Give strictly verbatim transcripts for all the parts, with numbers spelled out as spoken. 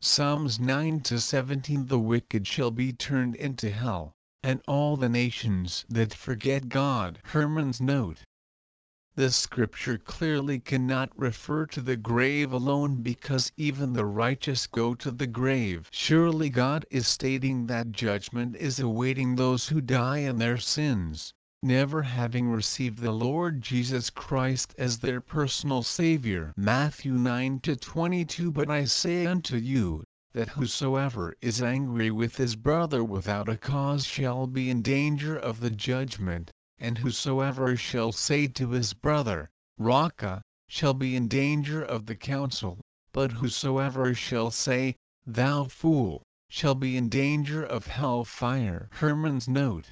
Psalms nine to seventeen. The wicked shall be turned into hell, and all the nations that forget God. Herman's note. This scripture clearly cannot refer to the grave alone, because even the righteous go to the grave. Surely God is stating that judgment is awaiting those who die in their sins, never having received the Lord Jesus Christ as their personal Savior. Matthew nine to twenty-two. But I say unto you, that whosoever is angry with his brother without a cause shall be in danger of the judgment. And whosoever shall say to his brother, Raca, shall be in danger of the council. But whosoever shall say, Thou fool, shall be in danger of hell fire. Herman's note.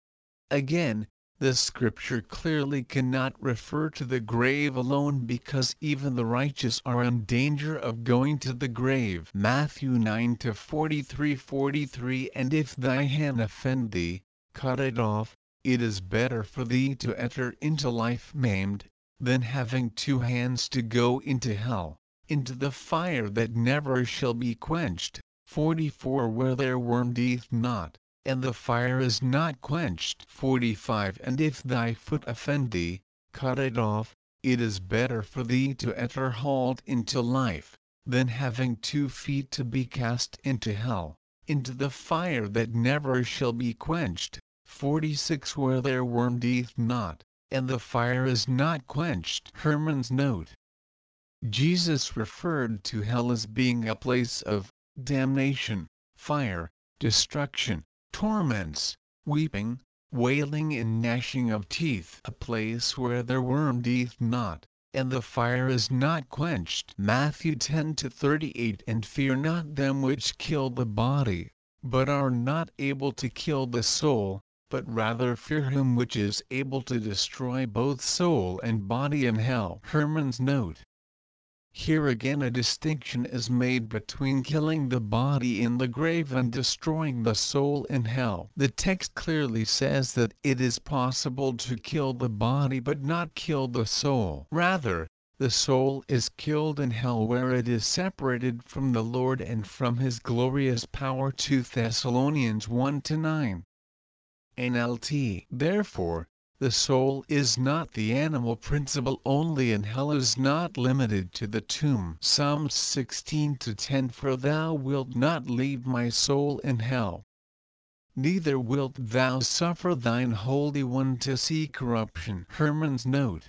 Again, this scripture clearly cannot refer to the grave alone, because even the righteous are in danger of going to the grave. Matthew nine to forty-three forty-three. And if thy hand offend thee, cut it off. It is better for thee to enter into life maimed, than having two hands to go into hell, into the fire that never shall be quenched. forty-four. Where their worm dieth not, and the fire is not quenched. forty-five. And if thy foot offend thee, cut it off. It is better for thee to enter halt into life, than having two feet to be cast into hell, into the fire that never shall be quenched. forty-six. Where their worm dieth not, and the fire is not quenched. Herman's note. Jesus referred to hell as being a place of damnation, fire, destruction, torments, weeping, wailing and gnashing of teeth. A place where their worm dieth not, and the fire is not quenched. Matthew ten to thirty-eight. And fear not them which kill the body, but are not able to kill the soul, but rather fear him which is able to destroy both soul and body in hell. Herman's note. Here again a distinction is made between killing the body in the grave and destroying the soul in hell. The text clearly says that it is possible to kill the body but not kill the soul. Rather, the soul is killed in hell, where it is separated from the Lord and from his glorious power. Second Thessalonians one to nine. N L T. Therefore, the soul is not the animal principle only, and hell is not limited to the tomb. Psalms sixteen to ten. For thou wilt not leave my soul in hell, neither wilt thou suffer thine Holy One to see corruption. Herman's note.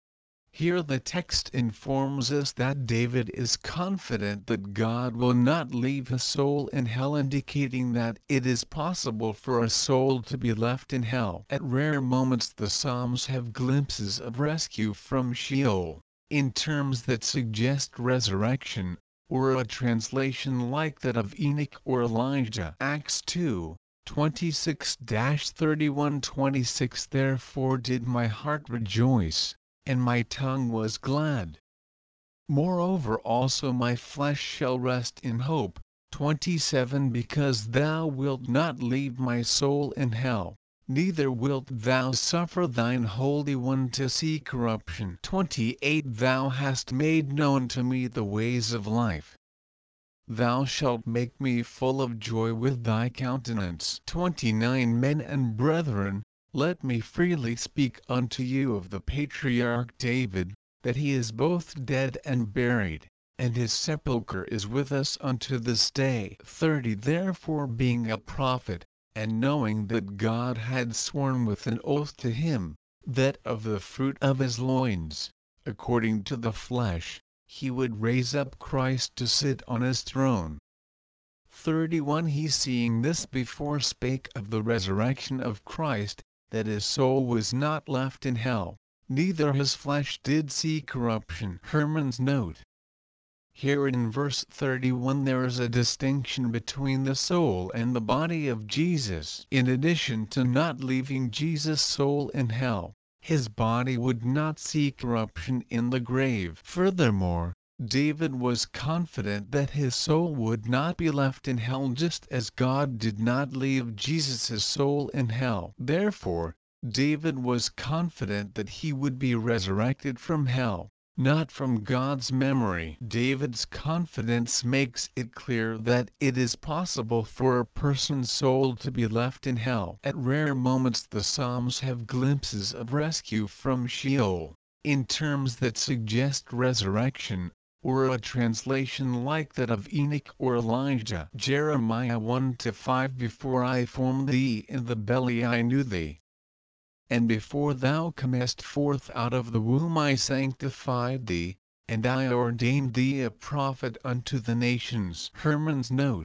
Here the text informs us that David is confident that God will not leave his soul in hell, indicating that it is possible for a soul to be left in hell. At rare moments the Psalms have glimpses of rescue from Sheol, in terms that suggest resurrection, or a translation like that of Enoch or Elijah. Acts two twenty-six to thirty-one twenty-six. Therefore did my heart rejoice, and my tongue was glad. Moreover also my flesh shall rest in hope. twenty-seven. Because thou wilt not leave my soul in hell, neither wilt thou suffer thine Holy One to see corruption. twenty-eight. Thou hast made known to me the ways of life. Thou shalt make me full of joy with thy countenance. twenty-nine. Men and brethren, let me freely speak unto you of the patriarch David, that he is both dead and buried, and his sepulchre is with us unto this day. thirty. Therefore being a prophet, and knowing that God had sworn with an oath to him, that of the fruit of his loins, according to the flesh, he would raise up Christ to sit on his throne. thirty-one. He seeing this before spake of the resurrection of Christ, that his soul was not left in hell, neither his flesh did see corruption. Herman's note. Here in verse thirty-one there is a distinction between the soul and the body of Jesus. In addition to not leaving Jesus' soul in hell, his body would not see corruption in the grave. Furthermore, David was confident that his soul would not be left in hell, just as God did not leave Jesus' soul in hell. Therefore, David was confident that he would be resurrected from hell, not from God's memory. David's confidence makes it clear that it is possible for a person's soul to be left in hell. At rare moments the Psalms have glimpses of rescue from Sheol, in terms that suggest resurrection, or a translation like that of Enoch or Elijah. Jeremiah one to five Before I formed thee in the belly I knew thee. And before thou camest forth out of the womb I sanctified thee, and I ordained thee a prophet unto the nations. Herman's note.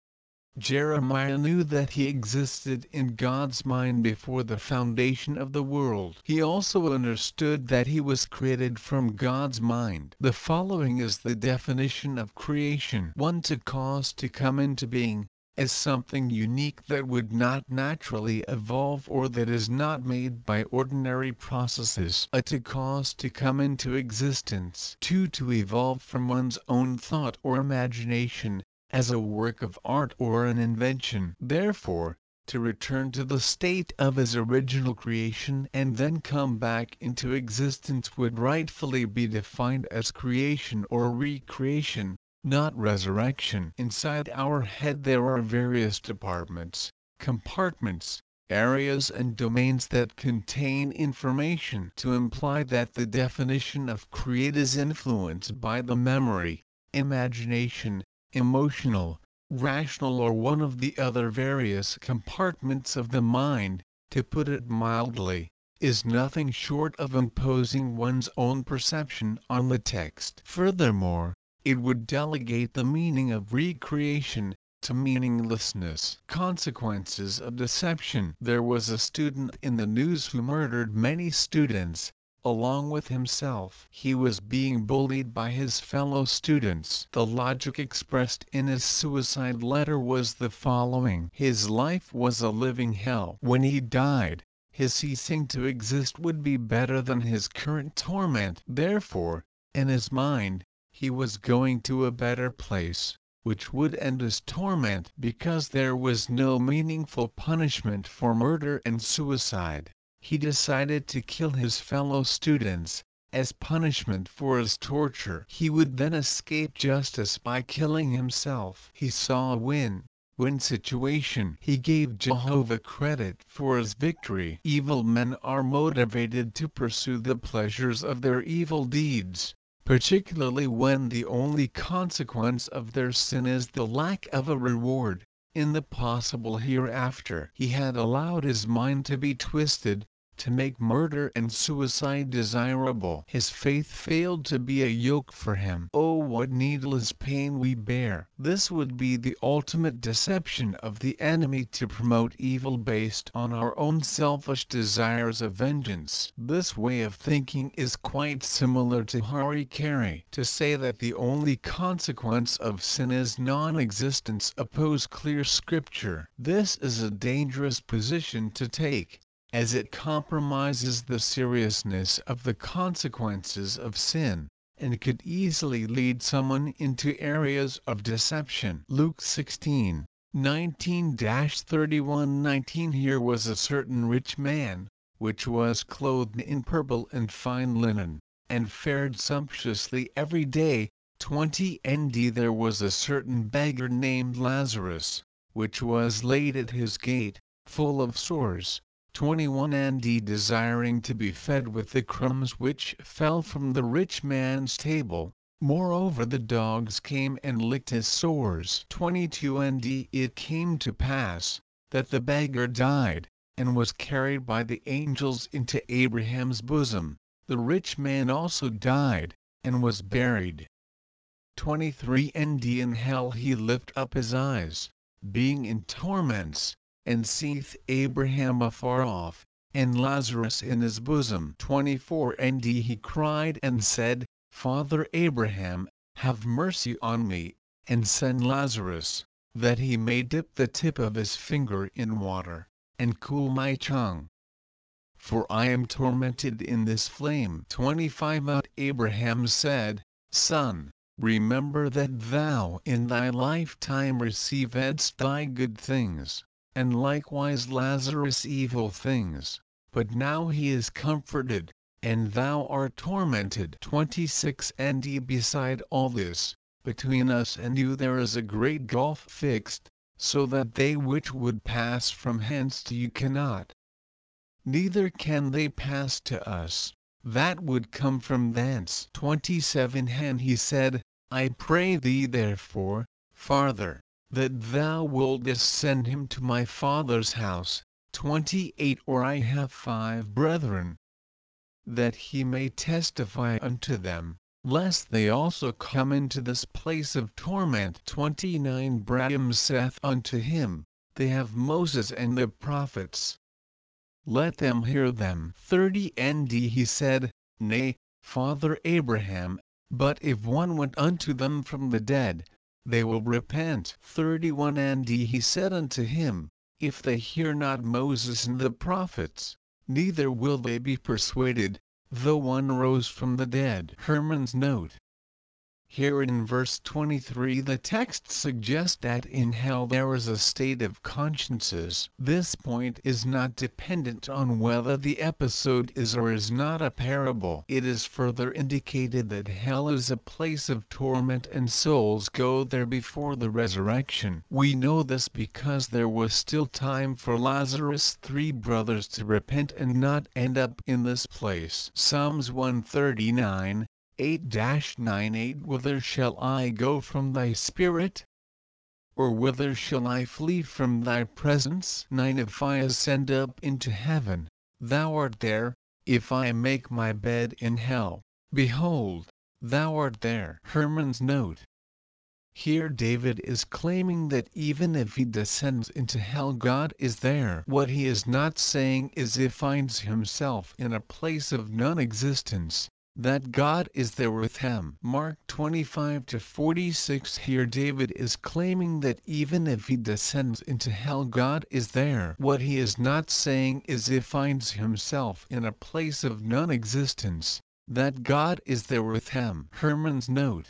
Jeremiah knew that he existed in God's mind before the foundation of the world. He also understood that he was created from God's mind. The following is the definition of creation. one To cause to come into being, as something unique that would not naturally evolve or that is not made by ordinary processes. A to cause to come into existence. two To evolve from one's own thought or imagination, as a work of art or an invention. Therefore, to return to the state of his original creation and then come back into existence would rightfully be defined as creation or recreation, not resurrection. Inside our head there are various departments, compartments, areas and domains that contain information. To imply that the definition of create is influenced by the memory, imagination, emotional, rational or one of the other various compartments of the mind, to put it mildly, is nothing short of imposing one's own perception on the text. Furthermore, it would delegate the meaning of recreation to meaninglessness. Consequences of deception. There was a student in the news who murdered many students, along with himself. He was being bullied by his fellow students. The logic expressed in his suicide letter was the following: his life was a living hell. When he died, his ceasing to exist would be better than his current torment. Therefore, in his mind, he was going to a better place, which would end his torment because there was no meaningful punishment for murder and suicide. He decided to kill his fellow students, as punishment for his torture. He would then escape justice by killing himself. He saw a win-win situation. He gave Jehovah credit for his victory. Evil men are motivated to pursue the pleasures of their evil deeds, particularly when the only consequence of their sin is the lack of a reward in the possible hereafter. He had allowed his mind to be twisted, to make murder and suicide desirable. His faith failed to be a yoke for him. Oh, what needless pain we bear! This would be the ultimate deception of the enemy, to promote evil based on our own selfish desires of vengeance. This way of thinking is quite similar to Harikari. To say that the only consequence of sin is non-existence opposes clear scripture. This is a dangerous position to take, as it compromises the seriousness of the consequences of sin, and could easily lead someone into areas of deception. Luke sixteen, nineteen to thirty-one nineteen Here was a certain rich man, which was clothed in purple and fine linen, and fared sumptuously every day. twenty N D There was a certain beggar named Lazarus, which was laid at his gate, full of sores, twenty-one N D desiring to be fed with the crumbs which fell from the rich man's table. Moreover the dogs came and licked his sores. twenty-two N D It came to pass, that the beggar died, and was carried by the angels into Abraham's bosom. The rich man also died, and was buried. twenty-three N D In hell he lift up his eyes, being in torments, and seeth Abraham afar off, and Lazarus in his bosom. twenty-four N D He cried and said, Father Abraham, have mercy on me, and send Lazarus, that he may dip the tip of his finger in water, and cool my tongue, for I am tormented in this flame. twenty-five But Abraham said, Son, remember that thou in thy lifetime receivedst thy good things, and likewise Lazarus evil things, but now he is comforted, and thou art tormented. twenty-six And beside all this, between us and you there is a great gulf fixed, so that they which would pass from hence to you cannot. Neither can they pass to us, that would come from thence. twenty-seven And he said, I pray thee therefore, Father, that thou wouldest send him to my father's house. twenty-eight Or I have five brethren, that he may testify unto them, lest they also come into this place of torment. twenty-nine Abraham saith unto him, They have Moses and the prophets, let them hear them. thirty And he said, Nay, Father Abraham, but if one went unto them from the dead, they will repent. thirty-one And he said unto him, If they hear not Moses and the prophets, neither will they be persuaded, though one rose from the dead. Herman's note. Here in verse twenty-three the text suggests that in hell there is a state of consciences. This point is not dependent on whether the episode is or is not a parable. It is further indicated that hell is a place of torment and souls go there before the resurrection. We know this because there was still time for Lazarus' three brothers to repent and not end up in this place. Psalms one thirty-nine eight nine eight Whither shall I go from thy spirit? Or whither shall I flee from thy presence? nine If I ascend up into heaven, thou art there. If I make my bed in hell, behold, thou art there. Herman's note. Here David is claiming that even if he descends into hell, God is there. What he is not saying is if he finds himself in a place of non-existence, that God is there with him. Mark twenty-five to forty-six Here David is claiming that even if he descends into hell, God is there. What he is not saying is if he finds himself in a place of non-existence, that God is there with him. Herman's note.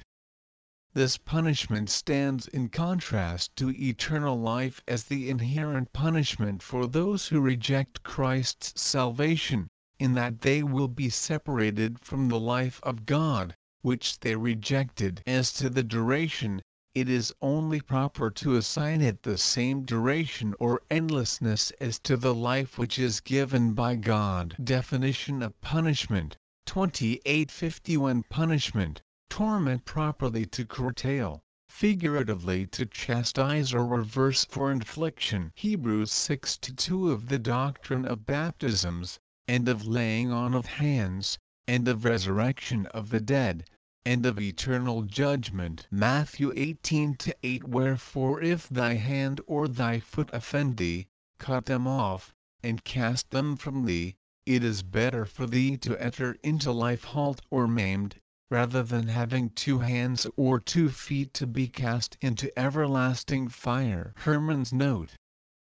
This punishment stands in contrast to eternal life as the inherent punishment for those who reject Christ's salvation, in that they will be separated from the life of God, which they rejected. As to the duration, it is only proper to assign it the same duration or endlessness as to the life which is given by God. Definition of punishment. twenty-eight fifty-one Punishment. Torment properly to curtail, figuratively to chastise or reverse for infliction. Hebrews six to two Of the doctrine of baptisms, and of laying on of hands, and of resurrection of the dead, and of eternal judgment. Matthew eighteen to eight Wherefore if thy hand or thy foot offend thee, cut them off, and cast them from thee. It is better for thee to enter into life halt or maimed, rather than having two hands or two feet to be cast into everlasting fire. Herman's note.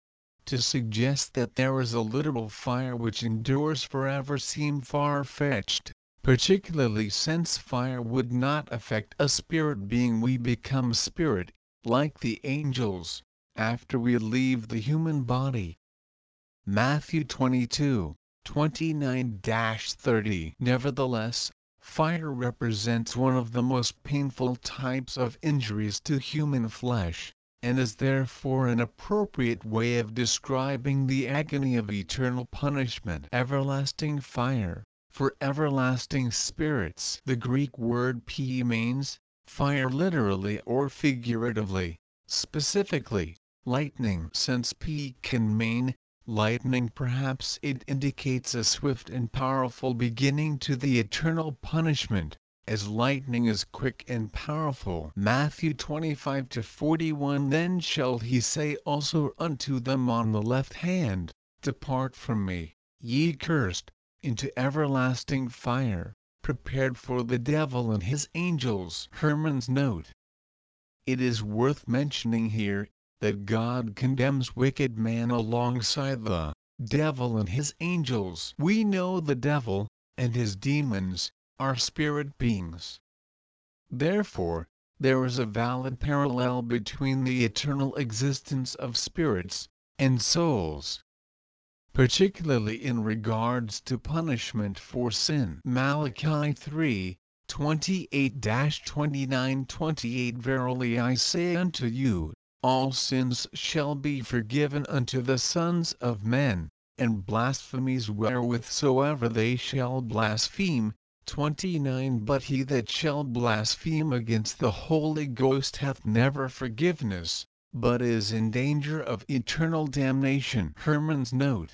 To suggest that there is a literal fire which endures forever seems far-fetched, particularly since fire would not affect a spirit being. We become spirit, like the angels, after we leave the human body. Matthew twenty-two, twenty-nine to thirty Nevertheless, fire represents one of the most painful types of injuries to human flesh, and is therefore an appropriate way of describing the agony of eternal punishment. Everlasting fire, for everlasting spirits. The Greek word p means fire literally or figuratively. Specifically, lightning. Since p can mean lightning, perhaps it indicates a swift and powerful beginning to the eternal punishment, as lightning is quick and powerful. Matthew twenty-five to forty-one Then shall he say also unto them on the left hand, Depart from me, ye cursed, into everlasting fire, prepared for the devil and his angels. Herman's note. It is worth mentioning here that God condemns wicked man alongside the devil and his angels. We know the devil and his demons are spirit beings. Therefore, there is a valid parallel between the eternal existence of spirits and souls. particularly in regards to punishment for sin. Malachi three, twenty-eight to twenty-nine twenty-eight Verily I say unto you, all sins shall be forgiven unto the sons of men, and blasphemies wherewithsoever they shall blaspheme. twenty-nine But he that shall blaspheme against the Holy Ghost hath never forgiveness, but is in danger of eternal damnation. Herman's note.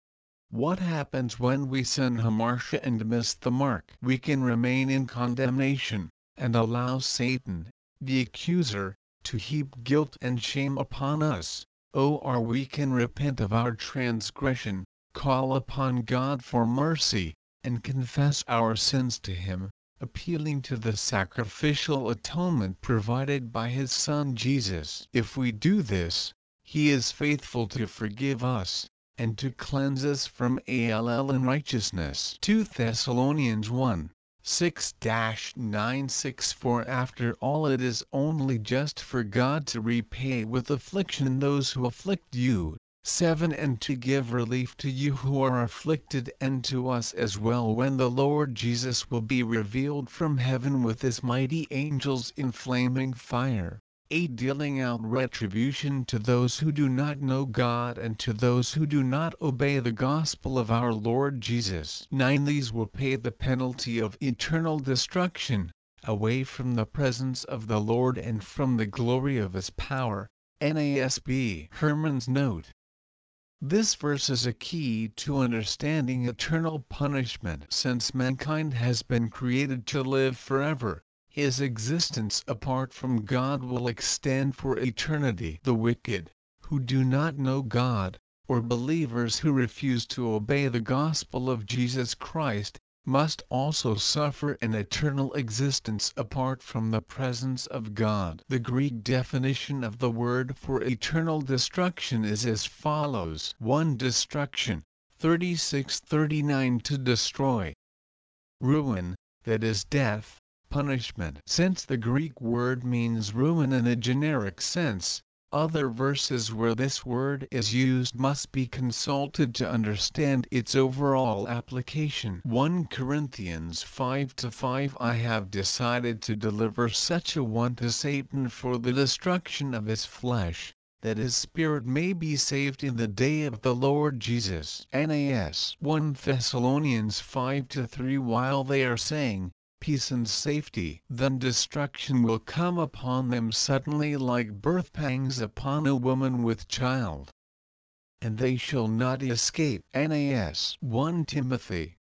What happens when we sin harsha and miss the mark? We can remain in condemnation, and allow Satan, the accuser, to heap guilt and shame upon us, or we can repent of our transgression, call upon God for mercy, and confess our sins to Him, appealing to the sacrificial atonement provided by His Son Jesus. If we do this, He is faithful to forgive us, and to cleanse us from all unrighteousness. Second Thessalonians one, six to nine six For after all it is only just for God to repay with affliction those who afflict you. seven And to give relief to you who are afflicted and to us as well when the Lord Jesus will be revealed from heaven with His mighty angels in flaming fire. eight Dealing out retribution to those who do not know God and to those who do not obey the gospel of our Lord Jesus. nine These will pay the penalty of eternal destruction, away from the presence of the Lord and from the glory of His power. N A S B. Herman's note. This verse is a key to understanding eternal punishment. Since mankind has been created to live forever, his existence apart from God will extend for eternity. The wicked, who do not know God, or believers who refuse to obey the gospel of Jesus Christ, must also suffer an eternal existence apart from the presence of God. The Greek definition of the word for eternal destruction is as follows. one Destruction, thirty-six thirty-nine To destroy. Ruin, that is death, punishment. Since the Greek word means ruin in a generic sense, other verses where this word is used must be consulted to understand its overall application. First Corinthians five to five I have decided to deliver such a one to Satan for the destruction of his flesh, that his spirit may be saved in the day of the Lord Jesus. N A S. First Thessalonians five to three While they are saying, peace and safety, then destruction will come upon them suddenly like birth pangs upon a woman with child. And they shall not escape. N A S. First Timothy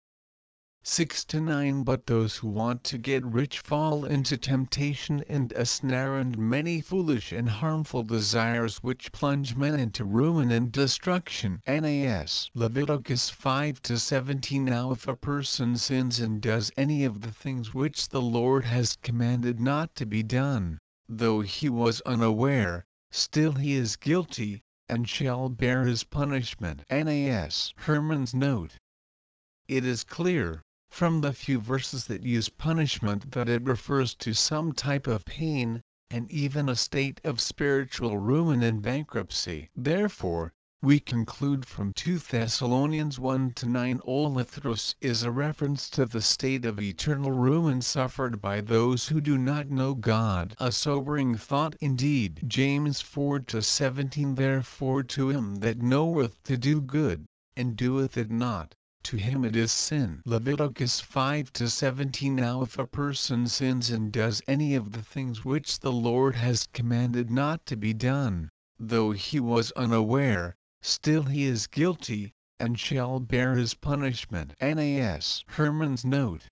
six to nine But those who want to get rich fall into temptation and a snare and many foolish and harmful desires which plunge men into ruin and destruction. N A S. Leviticus five to seventeen Now if a person sins and does any of the things which the Lord has commanded not to be done, though he was unaware, still he is guilty, and shall bear his punishment. N A S. Herman's note. It is clear, from the few verses that use punishment, that it refers to some type of pain, and even a state of spiritual ruin and bankruptcy. Therefore, we conclude from Second Thessalonians one to nine Olithros is a reference to the state of eternal ruin suffered by those who do not know God. A sobering thought indeed. James four to seventeen Therefore to him that knoweth to do good, and doeth it not, to him it is sin. Leviticus five to seventeen Now if a person sins and does any of the things which the Lord has commanded not to be done, though he was unaware, still he is guilty, and shall bear his punishment. N A S. Herman's note.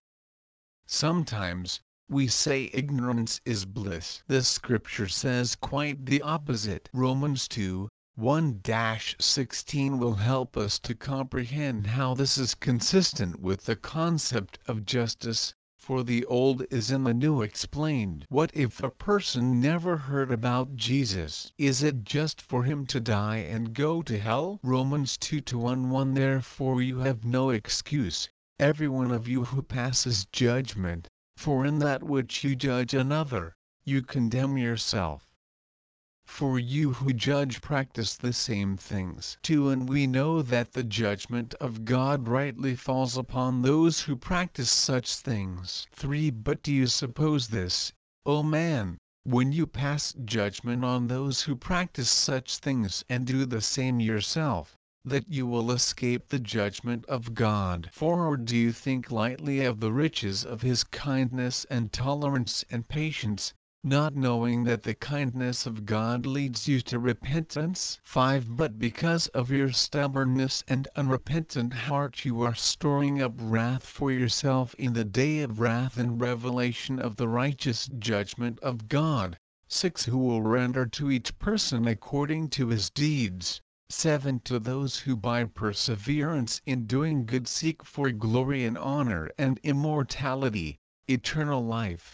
Sometimes, we say ignorance is bliss. The scripture says quite the opposite. Romans two, one to sixteen will help us to comprehend how this is consistent with the concept of justice, for the old is in the new explained. What if a person never heard about Jesus? Is it just for him to die and go to hell? Romans two to one 1 Therefore you have no excuse, every one of you who passes judgment, for in that which you judge another, you condemn yourself. For you who judge practice the same things too, and we know that the judgment of God rightly falls upon those who practice such things. three But do you suppose this, O man, when you pass judgment on those who practice such things and do the same yourself, that you will escape the judgment of God? For or do you think lightly of the riches of his kindness and tolerance and patience, not knowing that the kindness of God leads you to repentance? five But because of your stubbornness and unrepentant heart you are storing up wrath for yourself in the day of wrath and revelation of the righteous judgment of God. six Who will render to each person according to his deeds. seven To those who by perseverance in doing good seek for glory and honor and immortality, eternal life.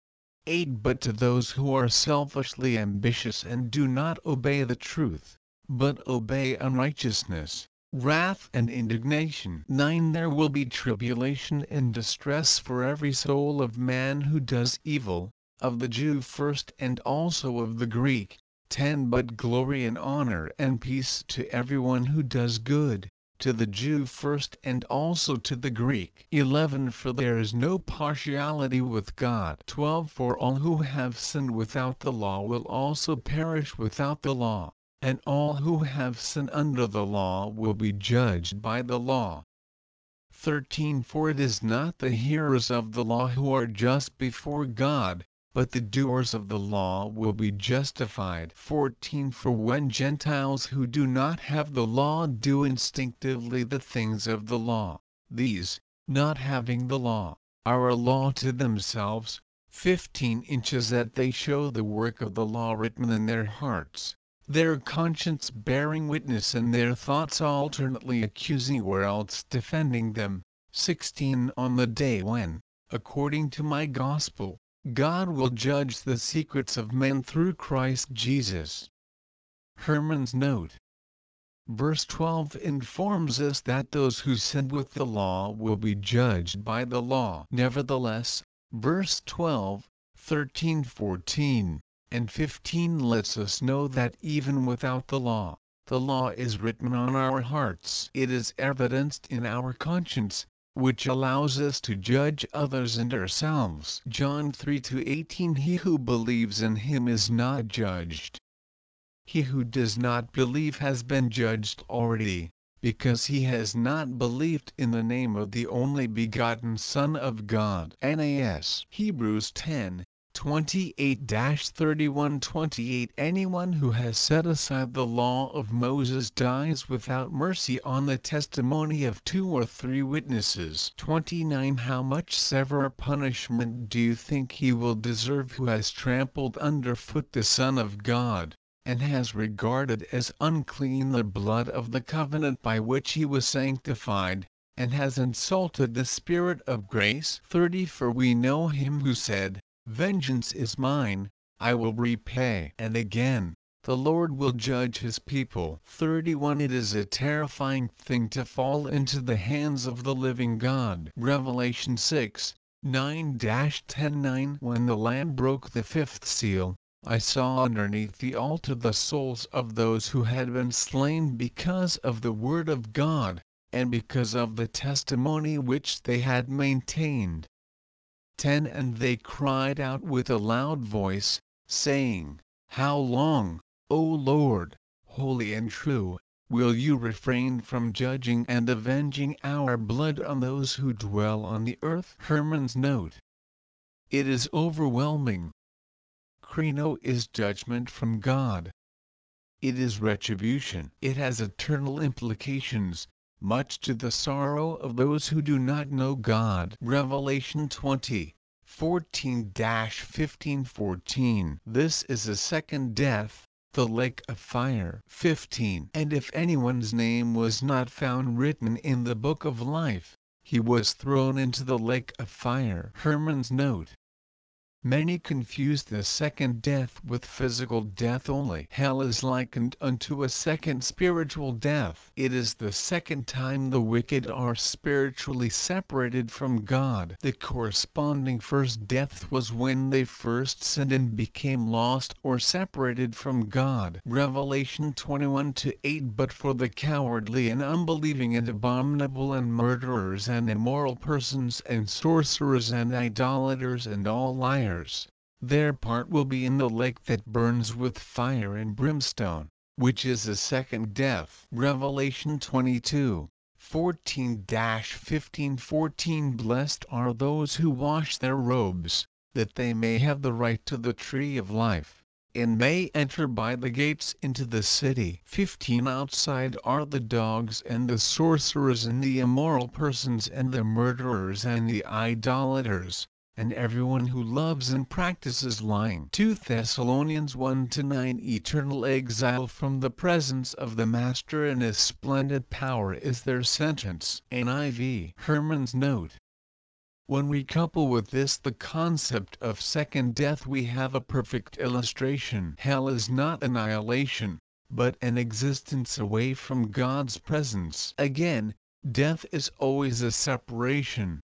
eight But to those who are selfishly ambitious and do not obey the truth, but obey unrighteousness, wrath and indignation. nine There will be tribulation and distress for every soul of man who does evil, of the Jew first and also of the Greek. ten But glory and honor and peace to everyone who does good, to the Jew first and also to the Greek. eleven For there is no partiality with God. twelve For all who have sinned without the law will also perish without the law, and all who have sinned under the law will be judged by the law. thirteen For it is not the hearers of the law who are just before God, but the doers of the law will be justified. fourteen For when Gentiles who do not have the law do instinctively the things of the law, these, not having the law, are a law to themselves. fifteen Inches that they show the work of the law written in their hearts, their conscience bearing witness and their thoughts alternately accusing or else defending them. sixteen On the day when, according to my gospel, God will judge the secrets of men through Christ Jesus. Herman's note. Verse twelve informs us that those who sin with the law will be judged by the law. Nevertheless, verse twelve, thirteen, fourteen, and fifteen lets us know that even without the law, the law is written on our hearts. It is evidenced in our conscience, which allows us to judge others and ourselves. John three to eighteen He who believes in him is not judged. He who does not believe has been judged already, because he has not believed in the name of the only begotten Son of God. N A S Hebrews ten, twenty-eight to thirty-one twenty-eight Anyone who has set aside the law of Moses dies without mercy on the testimony of two or three witnesses. twenty-nine How much severe punishment do you think he will deserve who has trampled underfoot the Son of God, and has regarded as unclean the blood of the covenant by which he was sanctified, and has insulted the Spirit of grace? thirty For we know him who said, Vengeance is mine, I will repay. And again, the Lord will judge his people. thirty-one It is a terrifying thing to fall into the hands of the living God. Revelation six, nine to ten nine When the Lamb broke the fifth seal, I saw underneath the altar the souls of those who had been slain because of the word of God, and because of the testimony which they had maintained. ten And they cried out with a loud voice, saying, How long, O Lord, holy and true, will you refrain from judging and avenging our blood on those who dwell on the earth? Herman's note. It is overwhelming. Krino is judgment from God. It is retribution. It has eternal implications, much to the sorrow of those who do not know God. Revelation twenty, fourteen to fifteen fourteen This is a second death, the lake of fire. fifteen And if anyone's name was not found written in the book of life, he was thrown into the lake of fire. Herman's note. Many confuse the second death with physical death only. Hell is likened unto a second spiritual death. It is the second time the wicked are spiritually separated from God. The corresponding first death was when they first sinned and became lost or separated from God. Revelation twenty-one to eight. But for the cowardly and unbelieving and abominable and murderers and immoral persons and sorcerers and idolaters and all liars, their part will be in the lake that burns with fire and brimstone, which is a second death. Revelation twenty-two, fourteen to fifteen. fourteen Blessed are those who wash their robes, that they may have the right to the tree of life, and may enter by the gates into the city. fifteen Outside are the dogs and the sorcerers and the immoral persons and the murderers and the idolaters, and everyone who loves and practices lying. Second Thessalonians one to nine. Eternal exile from the presence of the Master in a splendid power is their sentence. N I V. Herman's note. When we couple with this the concept of second death, we have a perfect illustration. Hell is not annihilation, but an existence away from God's presence. Again, death is always a separation.